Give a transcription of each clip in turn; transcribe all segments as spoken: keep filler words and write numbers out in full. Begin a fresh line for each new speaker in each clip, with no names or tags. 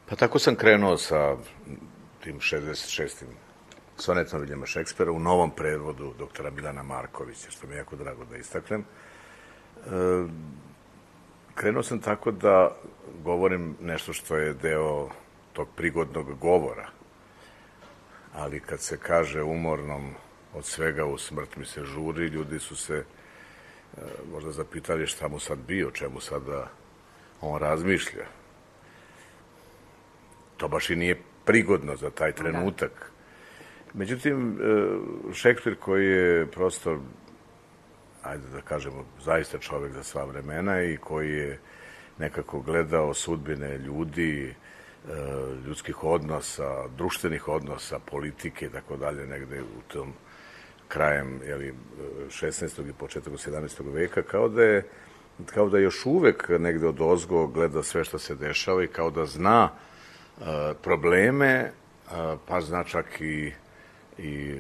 Pa tako sam krenuo sa tim šezdeset šestim sonetom Viljama Šekspira u novom prevodu doktora Milana Markovića, što mi je jako drago da istaknem. E, krenuo sam tako da govorim nešto što je deo tog prigodnog govora, ali kad se kaže umornom od svega u smrt mi se žuri, ljudi su se e, možda zapitali šta mu sad bio, čemu sada on razmišlja. To baš i nije prigodno za taj trenutak. Međutim, Šekspir koji je prosto, ajde da kažemo, zaista čovek za sva vremena i koji je nekako gledao sudbine ljudi, ljudskih odnosa, društvenih odnosa, politike i tako dalje, negde u tom krajem jeli, šesnaestog i početak sedamnaestog veka, kao da je kao da još uvek negde od ozgo gleda sve što se dešava i kao da zna probleme, pa zna čak i, i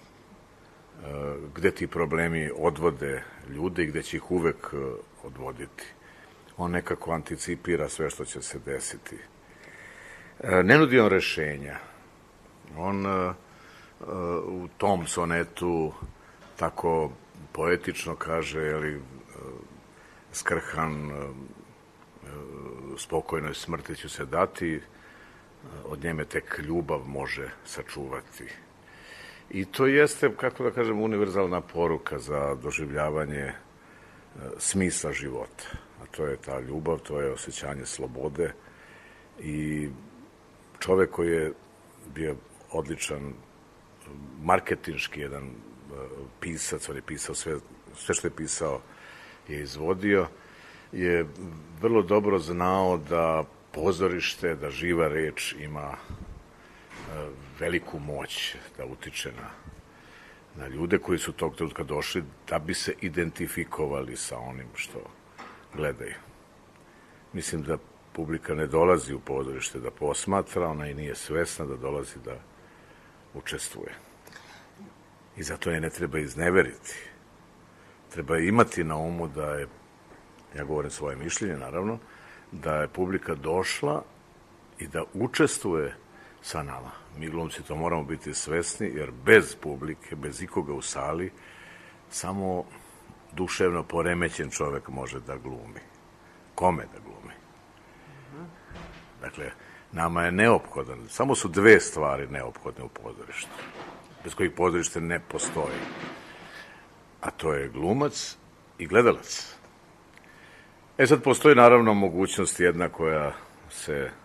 gde ti problemi odvode ljude i gde će ih uvek odvoditi. On nekako anticipira sve što će se desiti. Ne nudi on rešenja. On u tom sonetu tako poetično kaže, jeli, skrhan, spokojnoj smrti ću se dati, od njeme tek ljubav može sačuvati. I to jeste, kako da kažem, univerzalna poruka za doživljavanje smisla života. A to je ta ljubav, to je osjećanje slobode i čovek koji je bio odličan marketinški jedan pisac, on je pisao sve, sve što je pisao je izvodio, je vrlo dobro znao da pozorište, da živa reč ima veliku moć da utiče na, na ljude koji su tog trenutka došli da bi se identifikovali sa onim što gledaju. Mislim da publika ne dolazi u pozorište da posmatra, ona i nije svesna da dolazi da učestvuje. I zato je ne treba izneveriti. Treba imati na umu da je, ja govorim svoje mišljenje naravno, da je publika došla i da učestvuje sa nama. Mi glumci to moramo biti svesni, jer bez publike, bez ikoga u sali, samo duševno poremećen čovek može da glumi. Kome da glumi? Dakle, nama je neophodan, samo su dve stvari neophodne u pozorištu, bez kojih pozorište ne postoji. A to je glumac i gledalac. E sad, postoji naravno mogućnost jedna koja se e,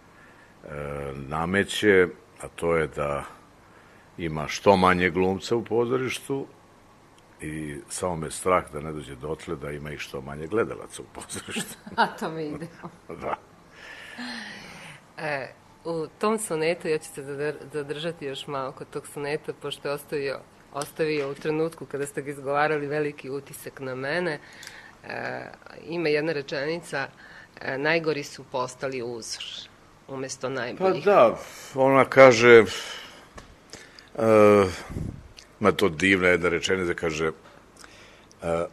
nameće, a to je da ima što manje glumca u pozorištu i samo me strah da ne dođe dotle da ima i što manje gledalaca u pozorištu.
A to mi ide.
Da.
E, u tom sonetu, ja ću se zadržati još malo kod tog soneta, pošto je ostavio, ostavio u trenutku kada ste ga izgovarali veliki utisak na mene. E, ima jedna rečenica, e, najgori su postali uzor, umesto najboljih.
Pa da, ona kaže, e, ima to divna jedna rečenica, kaže, e, e,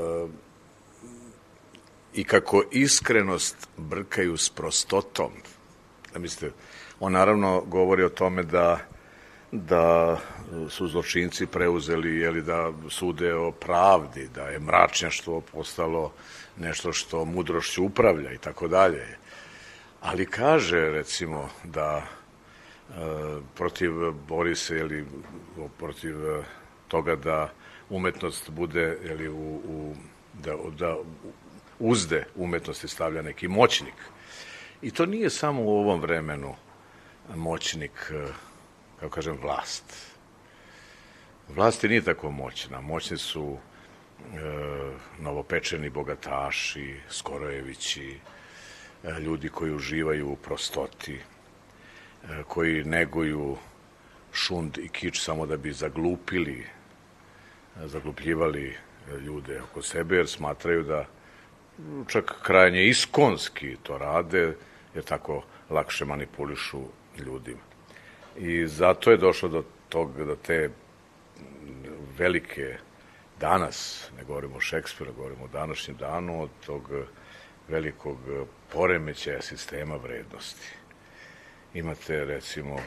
i kako iskrenost brkaju s prostotom. Da mislite, on naravno govori o tome da da su zločinci preuzeli, jeli, da sude o pravdi, da je mračnjaštvo postalo nešto što mudrošću upravlja i tako dalje. Ali kaže, recimo, da e, protiv, bori se, jeli, protiv toga da umetnost bude, jeli, u, u, da, da uzde umetnosti stavlja neki moćnik. I to nije samo u ovom vremenu moćnik, kako kažem, vlast. Vlast nije tako moćna. Moćni su e, novopečeni bogataši, Skorojevići, e, ljudi koji uživaju u prostoti, e, koji neguju šund i kič samo da bi zaglupili, e, zaglupljivali ljude oko sebe, jer smatraju da čak krajnje iskonski to rade, jer tako lakše manipulišu ljudima. I zato je došlo do toga, do te velike, danas, ne govorimo o Šekspiru, govorimo o današnjem danu, od tog velikog poremećaja sistema vrednosti. imate recimo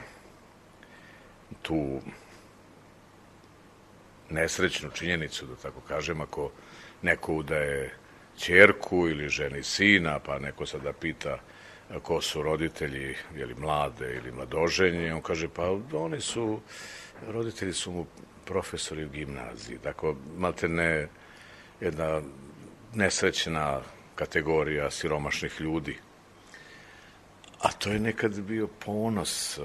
tu nesrećnu činjenicu, da tako kažem, ako neko udaje ćerku ili ženi sina, pa neko sada pita ko su roditelji, je li mlade ili mladoženje, on kaže pa oni su, roditelji su mu profesori u gimnaziji. Dakle, malte ne jedna nesrećna kategorija siromašnih ljudi. A to je nekad bio ponos,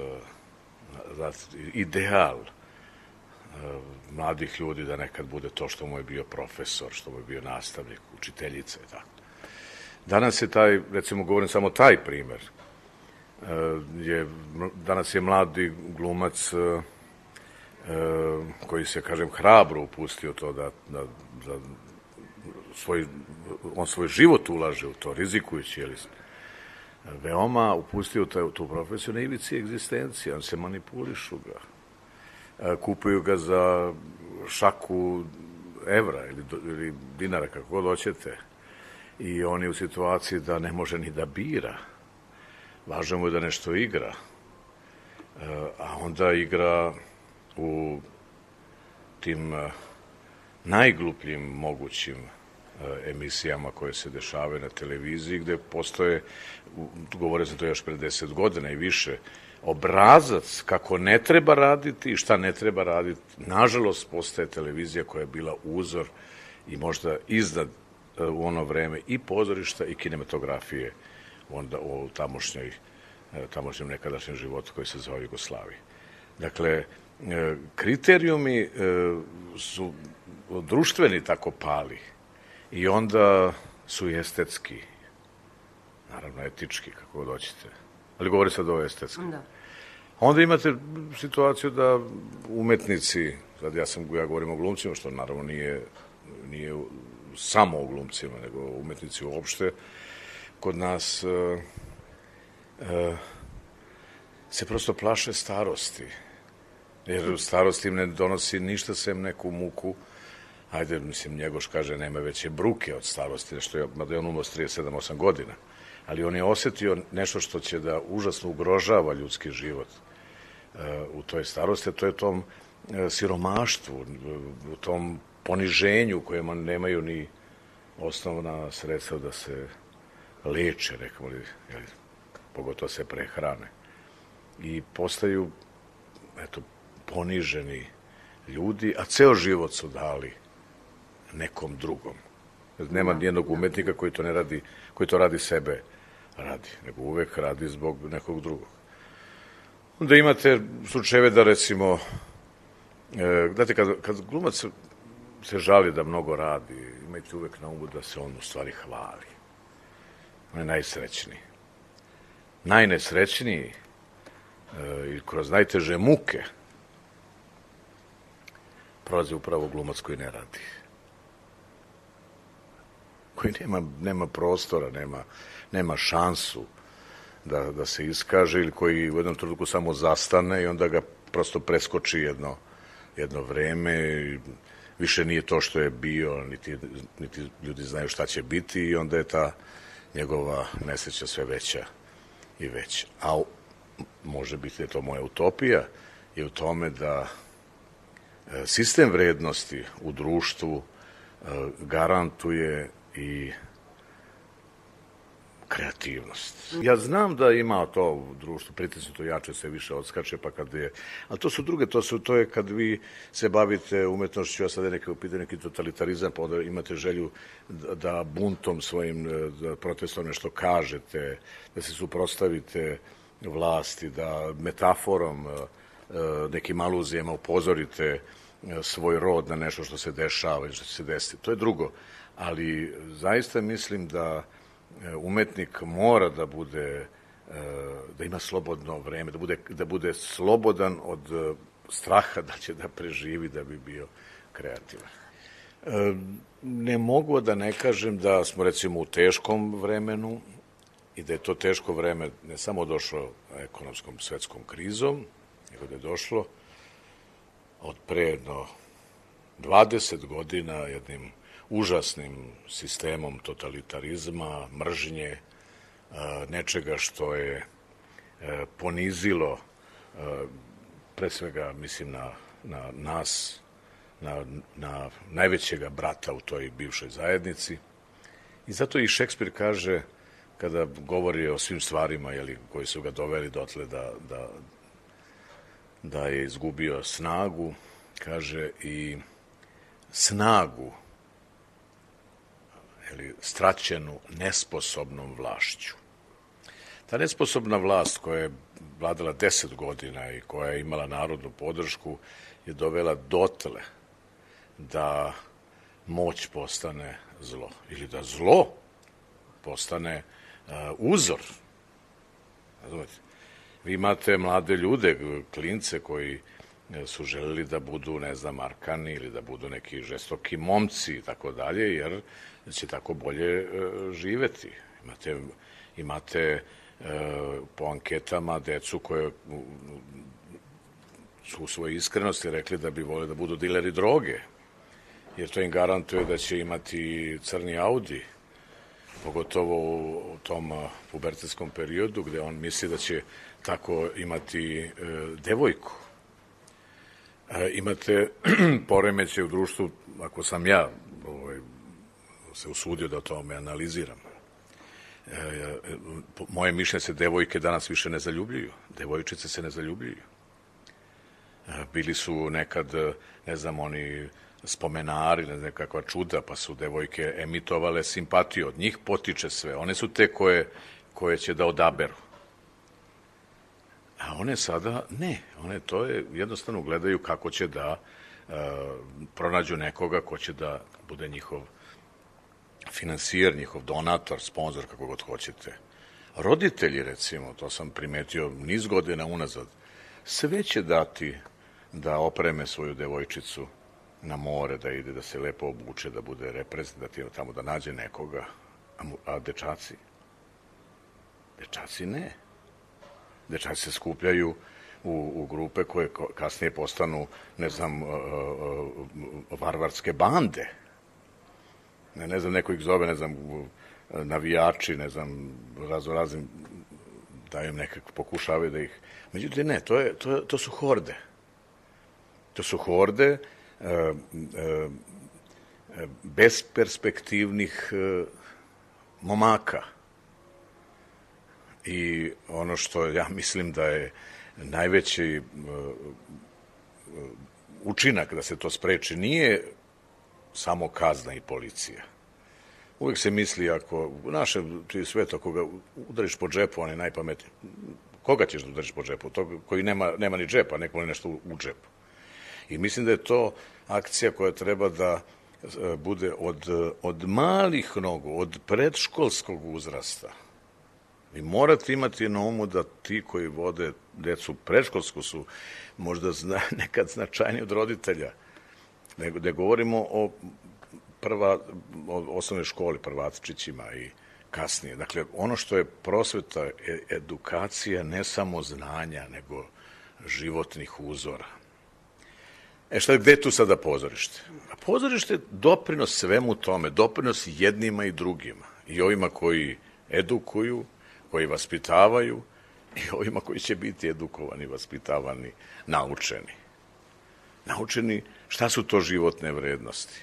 ideal mladih ljudi da nekad bude to što mu je bio profesor, što mu je bio nastavnik, učiteljica i tako. Danas je taj, recimo govorim samo taj primer, je, danas je mladi glumac koji se, kažem, hrabro upustio to da, da, da svoj, on svoj život ulaže u to, rizikujući, jel, veoma upustio tu, tu profesiju na ivici egzistencije, on se manipulišu ga. Kupuju ga za šaku evra ili, ili dinara, kako god hoćete. I on je u situaciji da ne može ni da bira. Važno mu je da nešto igra. A onda igra u tim najglupljim mogućim emisijama koje se dešavaju na televiziji, gde postoje, govore se to još pre deset godina i više, obrazac kako ne treba raditi i šta ne treba raditi. Nažalost, postaje televizija koja je bila uzor i možda iznad u ono vreme i pozorišta i kinematografije onda u tamošnjoj, tamošnjem nekadašnjem životu koji se zove Jugoslavije. Dakle, kriterijumi su društveni tako pali i onda su i estetski, naravno etički, kako god hoćete. Ali govori sad o estetskom. Da. Onda imate situaciju da umetnici, sad ja sam, ja govorim o glumcima, što naravno nije, nije samo o glumcima, nego umetnici uopšte, kod nas uh, uh, se prosto plaše starosti. Jer starost im ne donosi ništa sem neku muku. Ajde, mislim, Njegoš kaže, nema veće bruke od starosti, što je, mada je on umro s trideset sedam osam godina. Ali on je osetio nešto što će da užasno ugrožava ljudski život uh, u toj starosti, a to je tom uh, siromaštvu, u tom poniženju kojima nemaju ni osnovna sredstva da se leče, rekamo li, jel, pogotovo se prehrane. I postaju, eto, poniženi ljudi, a ceo život su dali nekom drugom. Nema nijednog umetnika koji to ne radi, koji to radi sebe radi, nego uvek radi zbog nekog drugog. Onda imate slučajeve da, recimo, e, znate, kad, kad glumac se žali da mnogo radi, imajte uvek na umu da se on u stvari hvali. On je najsrećniji. Najnesrećniji e, i kroz najteže muke prolazi upravo glumac koji ne radi. Koji nema, nema prostora, nema, nema šansu da, da se iskaže ili koji u jednom trenutku samo zastane i onda ga prosto preskoči jedno, jedno vreme i više nije to što je bio, niti, niti ljudi znaju šta će biti i onda je ta njegova nesreća sve veća i veća. A može biti da je to moja utopija i u tome da sistem vrednosti u društvu garantuje i kreativnost. Ja znam da ima to u društvu, pritisnuto jače se više odskače, pa kad je... Ali to su druge, to, su, to je kad vi se bavite umetnošću, a sad je neki upite neki totalitarizam, pa onda imate želju da buntom svojim, da protestom nešto kažete, da se suprotstavite vlasti, da metaforom, nekim aluzijama upozorite svoj rod na nešto što se dešava i što će se desiti. To je drugo. Ali zaista mislim da umetnik mora da bude, da ima slobodno vreme, da bude, da bude slobodan od straha da će da preživi da bi bio kreativan. Ne mogu da ne kažem da smo recimo u teškom vremenu i da je to teško vreme ne samo došlo ekonomskom svetskom krizom, nego da je došlo od pre jedno dvadeset godina jednim užasnim sistemom totalitarizma, mržnje, nečega što je ponizilo, pre svega mislim na, na nas, na, na najvećega brata u toj bivšoj zajednici. I zato i Šekspir kaže, kada govori o svim stvarima jeli, koji su ga doveli dotle da, da, da je izgubio snagu, kaže i snagu jeli, straćenu nesposobnom vlašću. Ta nesposobna vlast koja je vladala deset godina i koja je imala narodnu podršku je dovela dotle da moć postane zlo ili da zlo postane uh, uzor. Razumete? Vi imate mlade ljude, klince koji su želeli da budu, ne znam, arkani ili da budu neki žestoki momci i tako dalje, jer će tako bolje uh, živeti. Imate, imate uh, po anketama decu koje uh, su u svojoj iskrenosti rekli da bi voleli da budu dileri droge, jer to im garantuje da će imati crni Audi, pogotovo u tom pubertetskom periodu gde on misli da će tako imati e, devojku. E, imate poremeće u društvu, ako sam ja ovaj, se usudio da o tome analiziram. E, e, moje mišljenje se devojke danas više ne zaljubljuju. Devojčice se ne zaljubljuju. E, bili su nekad, ne znam, oni spomenari, ne znam, kakva čuda, pa su devojke emitovale simpatiju. Od njih potiče sve. One su te koje, koje će da odaberu. A one sada ne. One to je, jednostavno gledaju kako će da e, pronađu nekoga ko će da bude njihov finansijer, njihov donator, sponzor, kako god hoćete. Roditelji, recimo, to sam primetio niz godina unazad, sve će dati da opreme svoju devojčicu na more, da ide, da se lepo obuče, da bude reprezentativno tamo, da nađe nekoga, a, mu, a dečaci? Dečaci ne. Dečaci se skupljaju u, u grupe koje kasnije postanu, ne znam, uh, uh, varvarske bande. Ne, ne znam, neko ih zove, ne znam, navijači, ne znam, razno raznim, da im nekako pokušavaju da ih... Međutim, ne, to, je, to, to su horde. To su horde uh, uh, besperspektivnih uh, momaka. I ono što ja mislim da je najveći učinak da se to spreči nije samo kazna i policija. Uvijek se misli, ako u našem svetu, ako ga udariš po džepu, on je najpametniji. Koga ćeš da udariš po džepu? Tog koji nema, nema ni džepa, neko li nešto u džepu. I mislim da je to akcija koja treba da bude od, od malih nogu, od predškolskog uzrasta. Vi morate imati na umu da ti koji vode decu predškolsku su možda zna, nekad značajniji od roditelja. Ne, ne govorimo o, prva, o osnovnoj školi, prvatčićima i kasnije. Dakle, ono što je prosveta, edukacija ne samo znanja, nego životnih uzora. E šta, gde je tu sada pozorište? A pozorište je doprinos svemu tome, doprinos jednima i drugima. I ovima koji edukuju, koji vaspitavaju i ovima koji će biti edukovani, vaspitavani, naučeni. Naučeni šta su to životne vrednosti.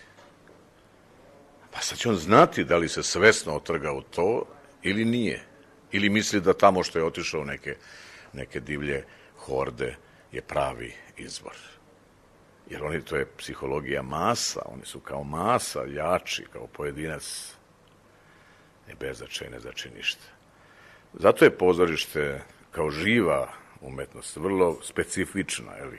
Pa sad će on znati da li se svesno otrga u to ili nije. Ili misli da tamo što je otišao neke, neke divlje horde je pravi izvor. Jer oni, to je psihologija masa, oni su kao masa, jači, kao pojedinac. Ne bezačaj, ne znači ništa. Zato je pozorište kao živa umetnost vrlo specifična, je li?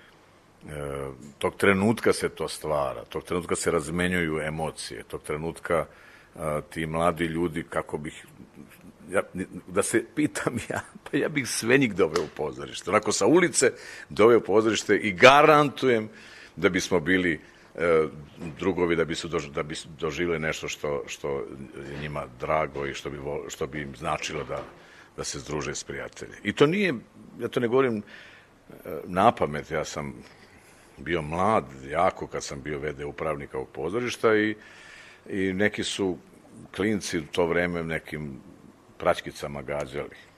E, tog trenutka se to stvara, tog trenutka se razmenjuju emocije, tog trenutka a, ti mladi ljudi, kako bih, ja, da se pitam ja, pa ja bih sve njih doveo u pozorište. Onako sa ulice doveo u pozorište i garantujem da bismo bili e, drugovi, da bi su dož, da bi doživjeli nešto što, što je njima drago i što bi, što bi im značilo da, da se združe s prijatelji. I to nije, ja to ne govorim na pamet, ja sam bio mlad, jako, kad sam bio ve de upravnika ovog pozorišta i, i neki su klinci u to vreme nekim praćkicama gađali.